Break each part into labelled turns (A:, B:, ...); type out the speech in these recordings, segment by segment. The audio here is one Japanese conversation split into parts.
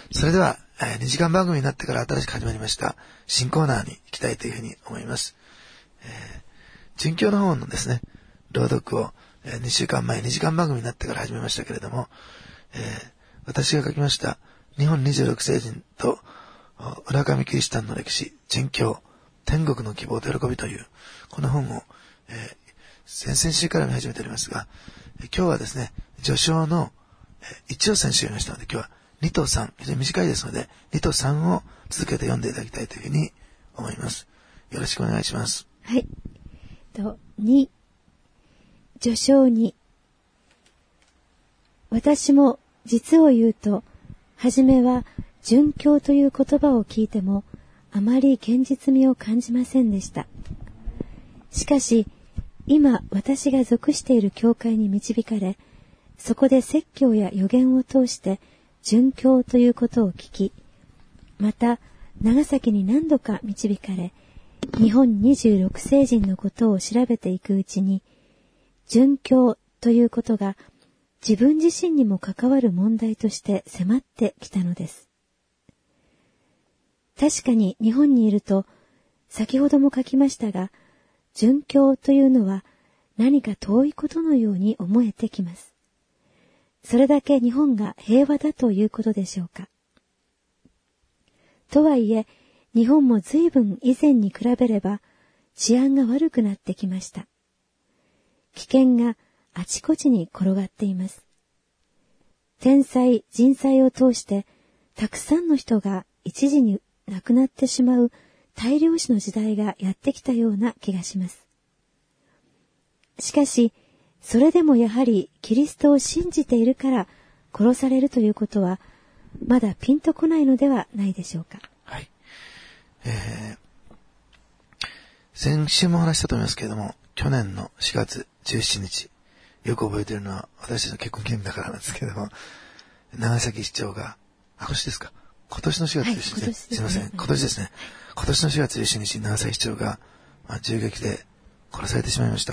A: それでは、2時間番組になってから新しく始まりました新コーナーに行きたいというふうに思います。殉教の本のですね、朗読を、2週間前2時間番組になってから始めましたけれども、私が書きました日本26聖人と浦上キリシタンの歴史、殉教、天国の希望と喜びというこの本を、先々週から見始めておりますが、今日はですね、序章の1を先週読みましたので、今日は2と3、非常に短いですので、2と3を続けて読んでいただきたいというふうに思います。よろしくお願いします。
B: はい。2、序章2。私も実を言うと、はじめは殉教という言葉を聞いても、あまり現実味を感じませんでした。しかし、今私が属している教会に導かれ、そこで説教や予言を通して殉教ということを聞き、また長崎に何度か導かれ、日本26聖人のことを調べていくうちに、殉教ということが自分自身にも関わる問題として迫ってきたのです。確かに日本にいると、先ほども書きましたが、殉教というのは何か遠いことのように思えてきます。それだけ日本が平和だということでしょうか。とはいえ、日本も随分以前に比べれば治安が悪くなってきました。危険があちこちに転がっています。天災、人災を通してたくさんの人が一時に亡くなってしまう大量死の時代がやってきたような気がします。しかし、それでもやはりキリストを信じているから殺されるということはまだピンとこないのではないでしょうか。
A: はい。先週も話したと思いますけれども、去年の4月17日、よく覚えているのは私たちの結婚記念日だからなんですけれども、長崎市長が、今年ですか？今年の4月17日、はい、すいません、今年ですね。今年の4月17日、長崎市長が、銃撃で殺されてしまいました。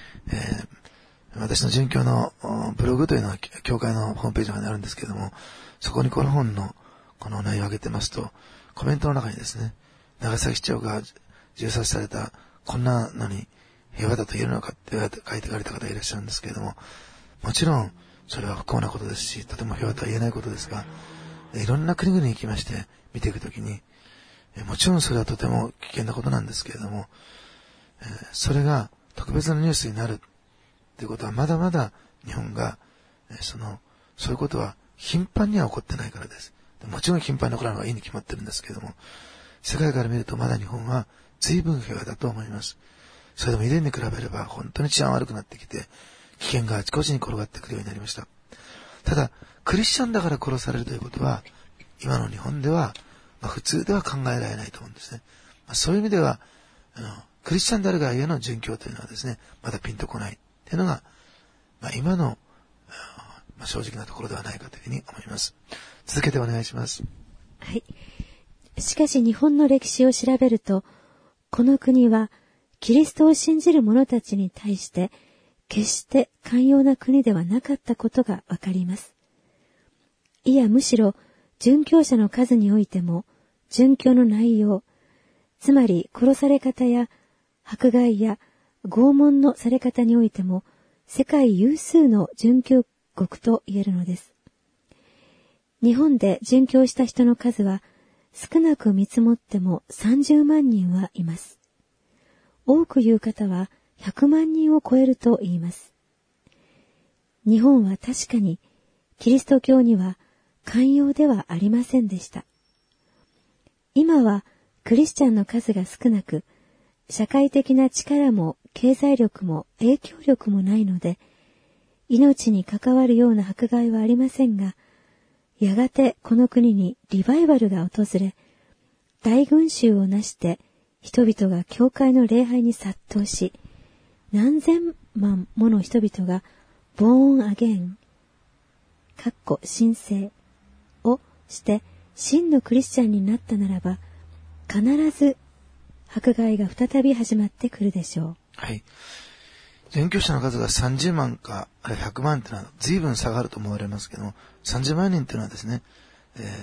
A: 私の殉教のブログというのは教会のホームページの中にあるんですけれども、そこにこの本のこの内容を上げてますと、コメントの中にですね、長崎市長が銃殺された、こんなのに平和だと言えるのかって書いてかれた方がいらっしゃるんですけれども、もちろんそれは不幸なことですし、とても平和とは言えないことですが、いろんな国々に行きまして見ていくときに、もちろんそれはとても危険なことなんですけれども、それが特別なニュースになるということはまだまだ日本がそういうことは頻繁には起こってないからです。もちろん頻繁に起こらないのがいいに決まってるんですけれども、世界から見るとまだ日本は随分平和だと思います。それでも以前に比べれば本当に治安悪くなってきて、危険があちこちに転がってくるようになりました。ただ、クリスチャンだから殺されるということは、今の日本では、普通では考えられないと思うんですね。そういう意味では、クリスチャンであるがゆえの殉教というのはですね、まだピンとこないというのが、今の、正直なところではないかというふうに思います。続けてお願いします。
B: はい。しかし日本の歴史を調べると、この国はキリストを信じる者たちに対して決して寛容な国ではなかったことがわかります。いやむしろ殉教者の数においても殉教の内容、つまり殺され方や迫害や拷問のされ方においても世界有数の殉教国と言えるのです。日本で殉教した人の数は少なく見積もっても30万人はいます。多く言う方は100万人を超えると言います。日本は確かにキリスト教には寛容ではありませんでした。今はクリスチャンの数が少なく、社会的な力も経済力も影響力もないので、命に関わるような迫害はありませんが、やがてこの国にリバイバルが訪れ、大群衆をなして人々が教会の礼拝に殺到し、何千万もの人々がボーンアゲイン、新生をして真のクリスチャンになったならば、必ず迫害が再び始まってくるでしょう。
A: はい。殉教者の数が30万か、あるいは100万というのは随分差があると思われますけども、30万人というのはですね、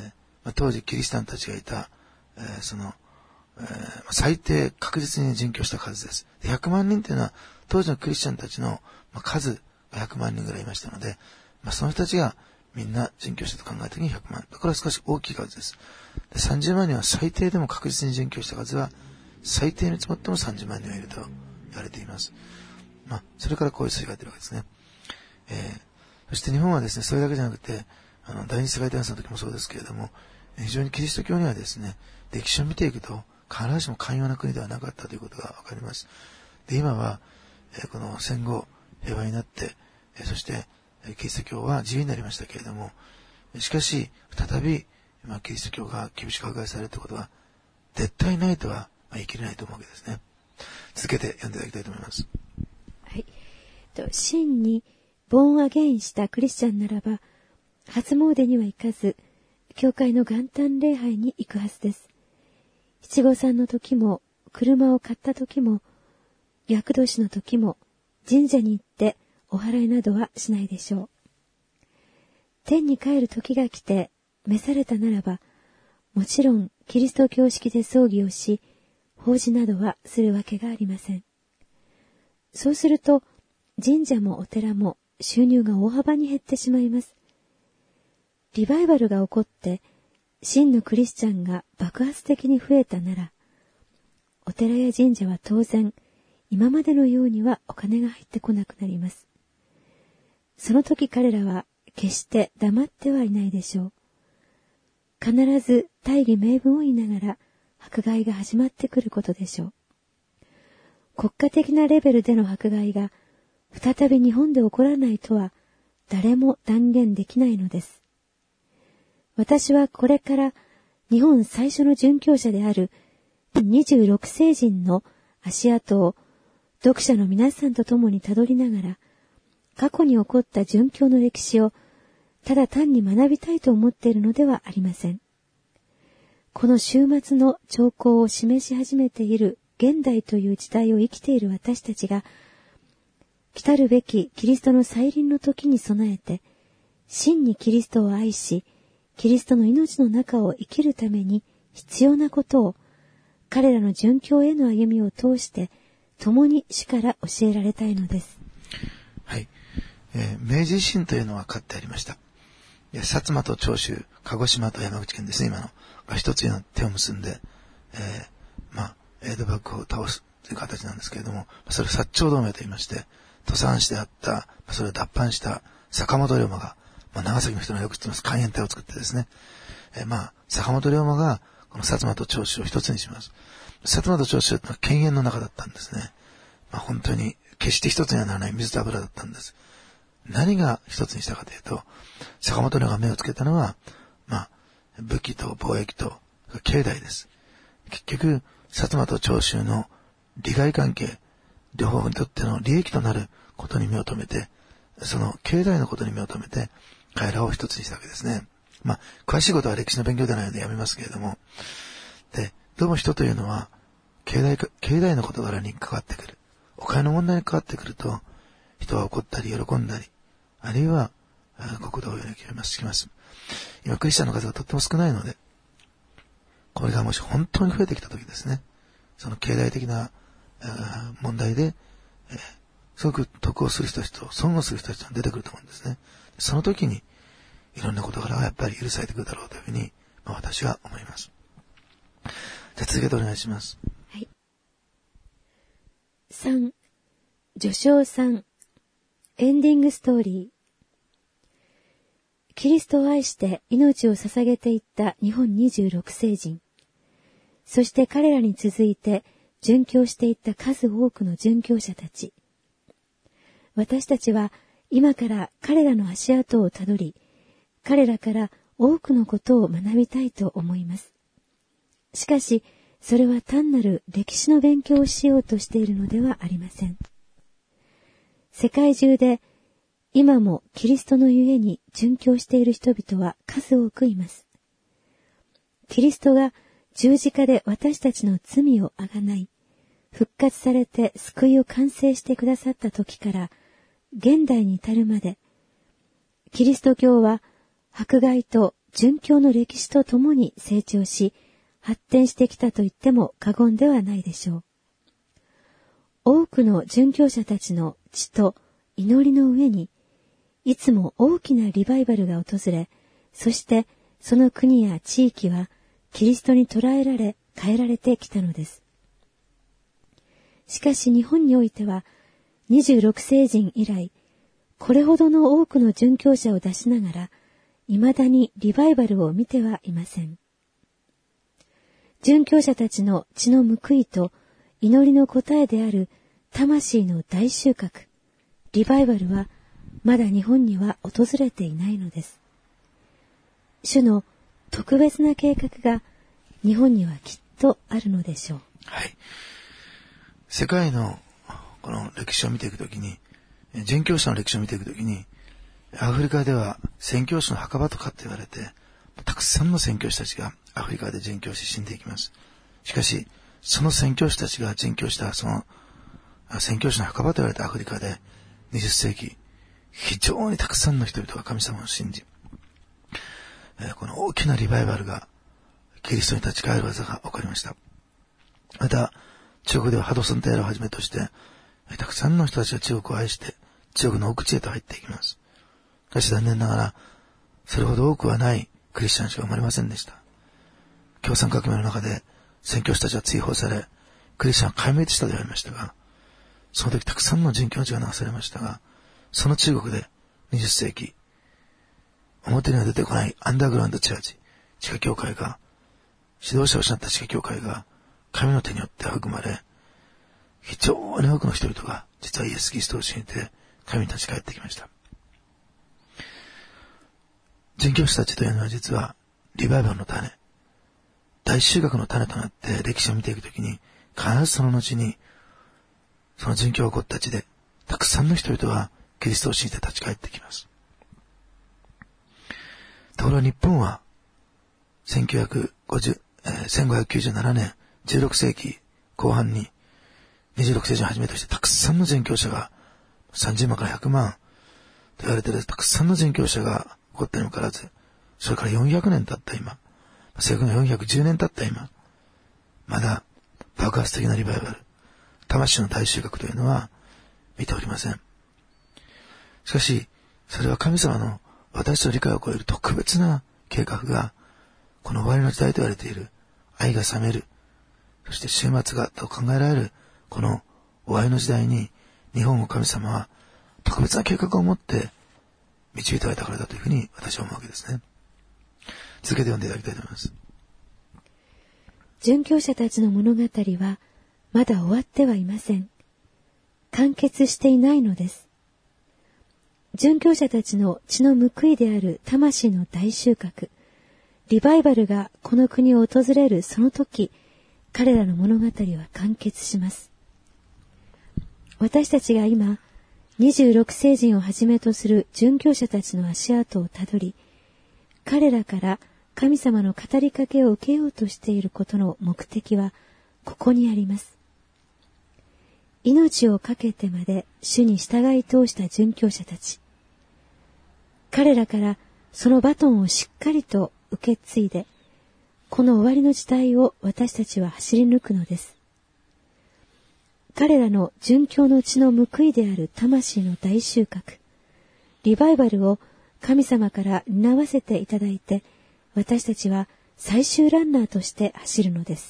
A: 当時キリシタンたちがいた、最低確実に殉教した数です。100万人というのは当時のクリスチャンたちの数が100万人ぐらいいましたので、その人たちがみんな殉教したと考えた時に100万。これは少し大きい数です。で、30万人は最低でも確実に殉教した数は最低に積もっても30万人はいると言われています。それからこういう数字が出るわけですね。そして日本はですね、それだけじゃなくて、第二次世界大戦の時もそうですけれども、非常にキリスト教にはですね、歴史を見ていくと、必ずしも寛容な国ではなかったということがわかります。で、今は、この戦後、平和になって、そして、キリスト教は自由になりましたけれども、しかし、再び、キリスト教が厳しく迫害されるということは、絶対ないとは言い切れないと思うわけですね。続けて読んでいただきたいと思います。
B: はい。真に、ボーンアゲインしたクリスチャンならば、初詣には行かず、教会の元旦礼拝に行くはずです。七五三の時も、車を買った時も、厄年の時も、神社に行ってお祓いなどはしないでしょう。天に帰る時が来て、召されたならば、もちろんキリスト教式で葬儀をし、法事などはするわけがありません。そうすると、神社もお寺も収入が大幅に減ってしまいます。リバイバルが起こって、真のクリスチャンが爆発的に増えたなら、お寺や神社は当然、今までのようにはお金が入ってこなくなります。その時彼らは決して黙ってはいないでしょう。必ず大義名分を言いながら迫害が始まってくることでしょう。国家的なレベルでの迫害が再び日本で起こらないとは誰も断言できないのです。私はこれから日本最初の殉教者である26世人の足跡を読者の皆さんと共にたどりながら、過去に起こった殉教の歴史をただ単に学びたいと思っているのではありません。この終末の兆候を示し始めている現代という時代を生きている私たちが、来たるべきキリストの再臨の時に備えて、真にキリストを愛し、キリストの命の中を生きるために必要なことを、彼らの殉教への歩みを通して、共に主から教えられたいのです。
A: はい。明治維新というのはかってありました。薩摩と長州、鹿児島と山口県ですね、今の。が一つに手を結んで、江戸幕府を倒すという形なんですけれども、それを薩長同盟と言いまして、土佐藩士であった、それを脱藩した坂本龍馬が、長崎の人がよく知ってます海援隊を作ってですね、坂本龍馬が、この薩摩と長州を一つにします。薩摩と長州というのは犬猿の中だったんですね。本当に決して一つにはならない水と油だったんです。何が一つにしたかというと、坂本龍馬が目をつけたのは、武器と貿易と経済です。結局、薩摩と長州の利害関係、両方にとっての利益となることに目を留めて、その経済のことに目を留めて、彼らを一つにしたわけですね。詳しいことは歴史の勉強ではないのでやめますけれども、で、どうも人というのは、経済の事柄に関わってくる。お金の問題に関わってくると、人は怒ったり喜んだり、あるいは、国土をよりきます。今、クリスチャンの数がとっても少ないので、これがもし本当に増えてきたときですね、その経済的な問題で、すごく得をする人たちと損をする人たちが出てくると思うんですね。その時に、いろんな事柄がやっぱり許されてくるだろうというふうに、私は思います。じゃあ続けてお願いします。
B: はい。3、序章3、エンディングストーリー。キリストを愛して命を捧げていった日本26世人。そして彼らに続いて殉教していった数多くの殉教者たち。私たちは今から彼らの足跡をたどり、彼らから多くのことを学びたいと思います。しかし、それは単なる歴史の勉強をしようとしているのではありません。世界中で今もキリストのゆえに殉教している人々は数多くいます。キリストが十字架で私たちの罪をあがない、復活されて救いを完成してくださった時から現代に至るまで、キリスト教は迫害と殉教の歴史とともに成長し、発展してきたと言っても過言ではないでしょう。多くの殉教者たちの血と祈りの上に、いつも大きなリバイバルが訪れ、そしてその国や地域はキリストに捉えられ、変えられてきたのです。しかし日本においては、26世人以来、これほどの多くの殉教者を出しながら、未だにリバイバルを見てはいません。殉教者たちの血の報いと祈りの答えである魂の大収穫、リバイバルはまだ日本には訪れていないのです。主の特別な計画が日本にはきっとあるのでしょう。
A: はい。世界のこの歴史を見ていくときに、殉教者の歴史を見ていくときに、アフリカでは宣教師の墓場とかって言われて、たくさんの宣教師たちがアフリカで殉教し死んでいきます。しかし、その宣教師たちが殉教したその宣教師の墓場と言われたアフリカで20世紀、非常にたくさんの人々が神様を信じ、この大きなリバイバルがキリストに立ち返る技が起こりました。また、中国ではハドソンテーラをはじめとして、たくさんの人たちが中国を愛して中国の奥地へと入っていきます。しかし残念ながら、それほど多くはないクリスチャンしか生まれませんでした。共産革命の中で宣教師たちは追放され、クリスチャンは壊滅したと言われましたが、その時たくさんの人教の血が流されましたが、その中国で20世紀、表には出てこないアンダーグラウンドチャーチ、地下教会が、指導者を失った地下教会が神の手によって育まれ、非常に多くの人々が実はイエス・キリストを信じて神に立ち返ってきました。殉教師たちというのは実はリバイバルの種、大収穫の種となって歴史を見ていくときに、必ずその後にその殉教が起こった地でたくさんの人々はキリストを信じて立ち返ってきます。ところが日本は1597年16世紀後半に26世紀をはじめとしてたくさんの殉教者が30万から100万と言われているたくさんの殉教者が起こったにもかかわらず、それから400年経った今、正確に410年経った今、まだ爆発的なリバイバル、魂の大収穫というのは見ておりません。しかし、それは神様の私と理解を超える特別な計画が、この終わりの時代と言われている愛が冷める、そして終末がと考えられるこの終わりの時代に、日本を神様は特別な計画を持って導いておられたからだというふうに私は思うわけですね。続けて読んでいただきたいと思います。
B: 殉教者たちの物語はまだ終わってはいません。完結していないのです。殉教者たちの血の報いである魂の大収穫、リバイバルがこの国を訪れるその時、彼らの物語は完結します。私たちが今、26聖人をはじめとする殉教者たちの足跡をたどり、彼らから神様の語りかけを受けようとしていることの目的はここにあります。命を懸けてまで主に従い通した殉教者たち。彼らからそのバトンをしっかりと受け継いで、この終わりの時代を私たちは走り抜くのです。彼らの殉教の血の報いである魂の大収穫、リバイバルを神様から担わせていただいて、私たちは最終ランナーとして走るのです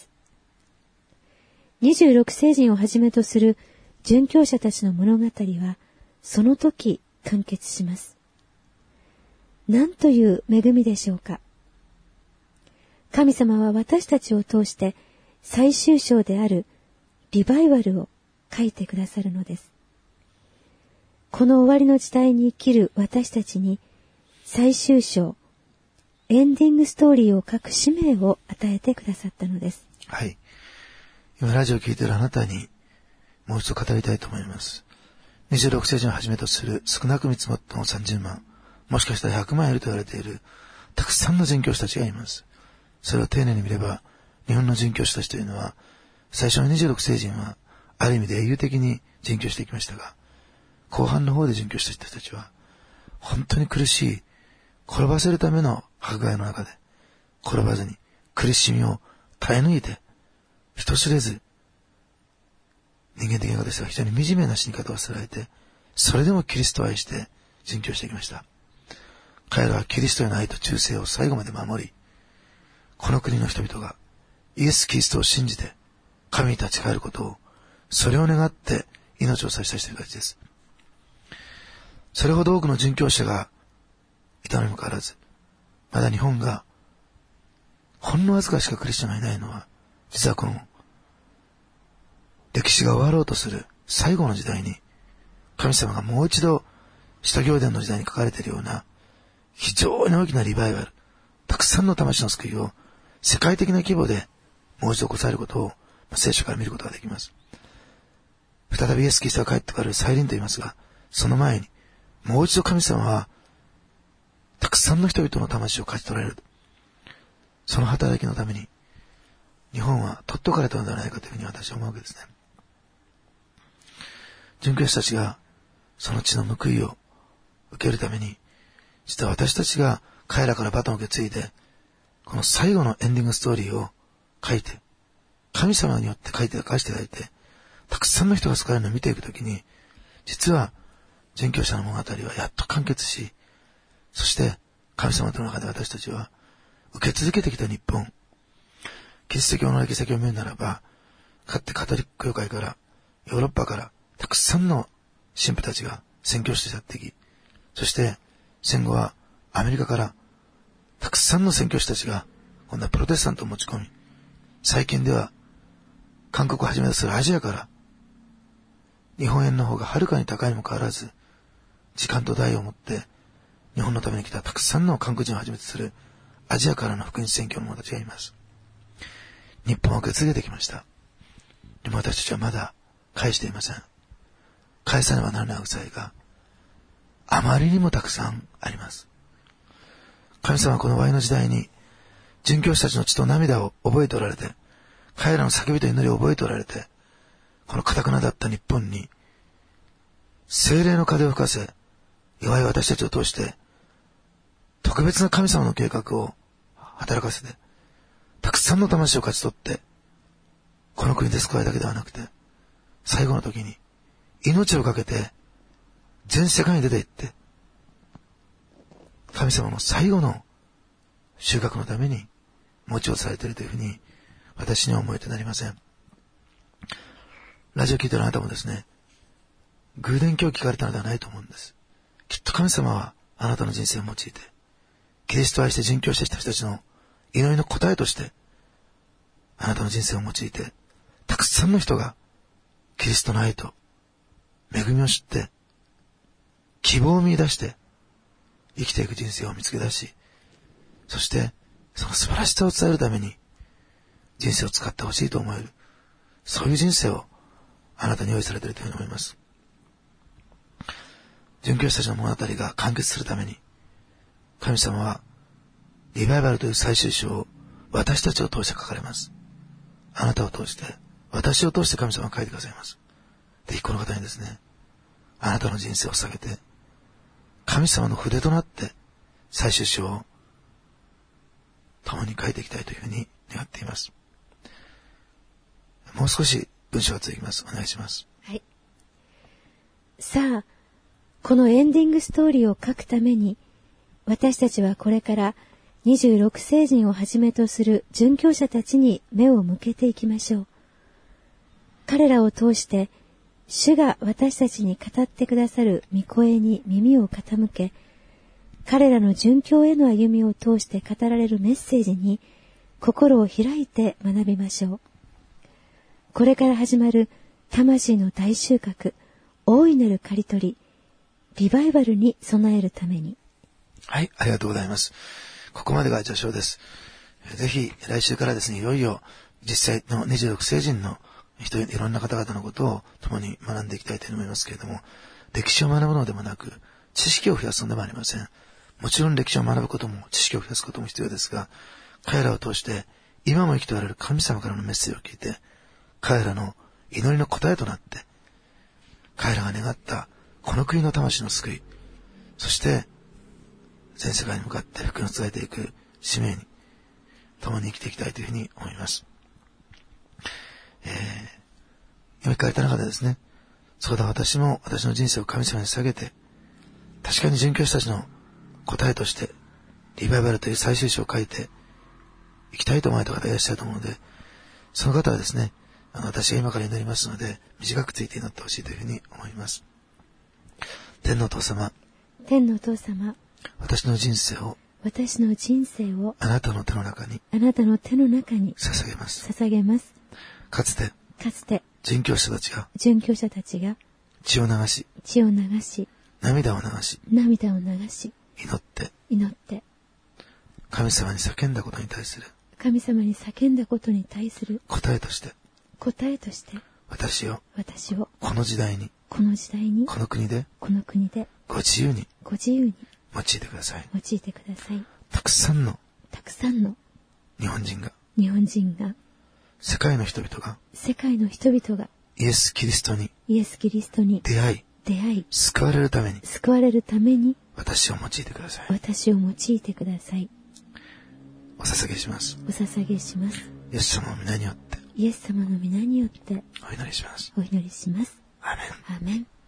B: 。26聖人をはじめとする殉教者たちの物語は、その時完結します。なんという恵みでしょうか。神様は私たちを通して最終章であるリバイバルを書いてくださるのです。この終わりの時代に生きる私たちに最終章、エンディングストーリーを書く使命を与えてくださったのです。
A: はい。今ラジオを聞いているあなたにもう一度語りたいと思います。26聖人をはじめとする少なく見積もっても30万、もしかしたら100万いると言われているたくさんの殉教師たちがいます。それを丁寧に見れば、日本の殉教師たちというのは、最初の26聖人はある意味で英雄的に殉教していきましたが、後半の方で殉教した人たちは本当に苦しい転ばせるための迫害の中で、転ばずに苦しみを耐え抜いて、人知れず、人間的な方としては非常に惨めな死に方をされて、それでもキリストを愛して殉教していきました。彼らはキリストへの愛と忠誠を最後まで守り、この国の人々がイエス・キリストを信じて神に立ち返ることを、それを願って命を差し出した人たちです。それほど多くの殉教者がいたのにもかかわらず、まだ日本がほんのわずかしかクリスチャンがいないのは、実はこの歴史が終わろうとする最後の時代に、神様がもう一度使徒行伝の時代に書かれているような非常に大きなリバイバル、たくさんの魂の救いを世界的な規模でもう一度起こされることを聖書から見ることができます。再びイエス・キリストが帰ってくる再臨と言いますが、その前にもう一度神様はたくさんの人々の魂を勝ち取られる。その働きのために日本は取っとかれたのではないかというふうに私は思うわけですね。殉教者たちがその地の報いを受けるために、実は私たちが彼らからバトンを受け継いで、この最後のエンディングストーリーを書いて、神様によって書いていただいて、たくさんの人が救われるのを見ていくときに、実は殉教者の物語はやっと完結し、そして神様との中で私たちは受け続けてきた日本、キリスト教の歴史を見るならば、かつてカトリック教会からヨーロッパからたくさんの神父たちが宣教師としてやってき、そして戦後はアメリカからたくさんの宣教師たちが今度はプロテスタントを持ち込み、最近では韓国をはじめとするアジアから日本円の方がはるかに高いにもかかわらず、時間と代をもって日本のために来たたくさんの韓国人をはじめとするアジアからの福音宣教の者たちがいます。日本は受け継げてきました。でも私たちはまだ返していません。返さねばならない負債があまりにもたくさんあります。神様はこの終わりの時代に殉教者たちの血と涙を覚えておられて、彼らの叫びと祈りを覚えておられて、この堅くなだった日本に聖霊の風を吹かせ、弱い私たちを通して特別な神様の計画を働かせて、たくさんの魂を勝ち取ってこの国で救われるだけではなくて、最後の時に命をかけて全世界に出て行って神様の最後の収穫のために持ちをされているというふうに私には思えてなりません。ラジオ聞いているあなたもですね、偶然今日聞かれたのではないと思うんです。きっと神様はあなたの人生を用いて、キリストを愛して殉教してきた人たちの祈りの答えとしてあなたの人生を用いて、たくさんの人がキリストの愛と恵みを知って希望を見出して生きていく人生を見つけ出し、そしてその素晴らしさを伝えるために人生を使ってほしいと思える、そういう人生をあなたに用意されているというふうに思います。殉教者たちの物語が完結するために、神様はリバイバルという最終章を私たちを通して書かれます。あなたを通して、私を通して神様が書いてくださいます。ぜひこの方にですね、あなたの人生を捧げて、神様の筆となって最終章を共に書いていきたいというふうに願っています。もう少し文章が続きます。お願いします。
B: はい。さあ、このエンディングストーリーを書くために、私たちはこれから26聖人をはじめとする殉教者たちに目を向けていきましょう。彼らを通して、主が私たちに語ってくださる御声に耳を傾け、彼らの殉教への歩みを通して語られるメッセージに心を開いて学びましょう。これから始まる魂の大収穫、大いなる刈り取り、リバイバルに備えるために。
A: はい、ありがとうございます。ここまでが序章です。ぜひ来週からですね、いよいよ実際の26聖人のいろんな方々のことを共に学んでいきたいと思いますけれども、歴史を学ぶのでもなく知識を増やすのでもありません。もちろん歴史を学ぶことも知識を増やすことも必要ですが、彼らを通して今も生きておられる神様からのメッセージを聞いて、彼らの祈りの答えとなって、彼らが願ったこの国の魂の救い、そして全世界に向かって福音を伝えていく使命に共に生きていきたいというふうに思います。今聞かれた中でですね、そうだ、私も私の人生を神様に捧げて、確かに殉教師たちの答えとしてリバイバルという最終章を書いていきたいと思われた方がいらっしゃると思うので、その方はですね、私が今から祈りますので、短くついて祈ってほしいというふうに思います。天のお父様、
B: 天のお父様、
A: 私の人生を
B: あ
A: なたの手の中に
B: 捧げます。
A: かつて殉教者たちが血を流し涙を流し祈って神様に叫んだことに対する答えとして私をこの時代にこの国でご自由に用いてください。たくさんの日本人が世界の人々がイエス・キリストに出会い救われるために私を用いてください。お捧げします。イエス様の皆によってお祈りします。
B: アーメン。